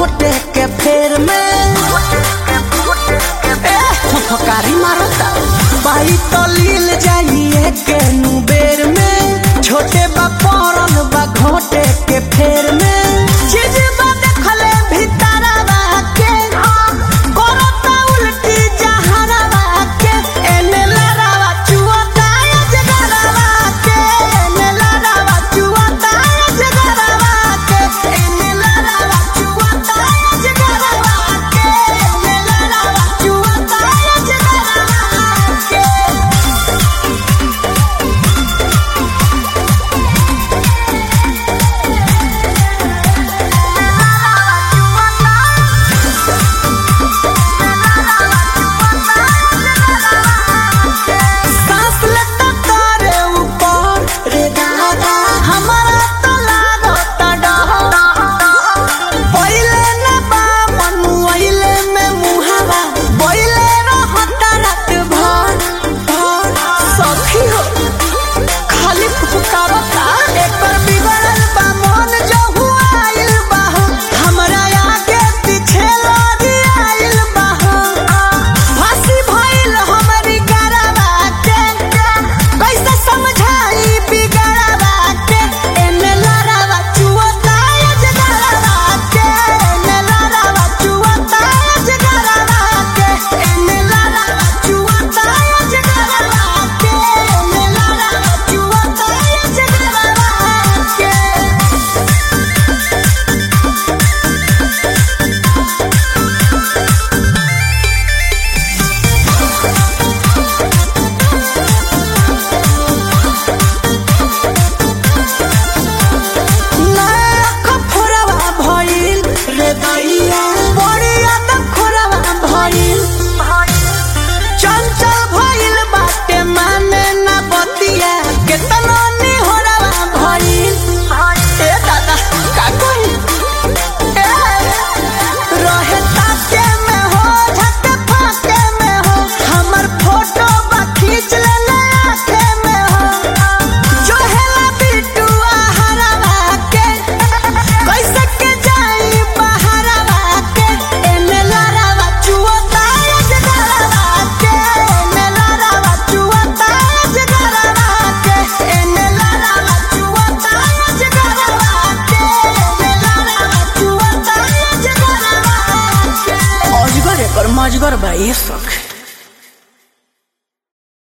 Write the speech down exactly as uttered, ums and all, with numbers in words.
घोटे के फेर में फकारी मारता बाई तो लील जाइए के नु बेर में छोटे बा पड़ल बा घोटे के फेर में चीज बा देखले भीतरवा के करता उल्टी जहरवा के एने लड़ावा चुआता जगरवा के एने लड़ावा चुआता जगरवा के एने लड़ावा चुआता जगरवा के एने लड़ावा चुआता मजगर बा ये सख।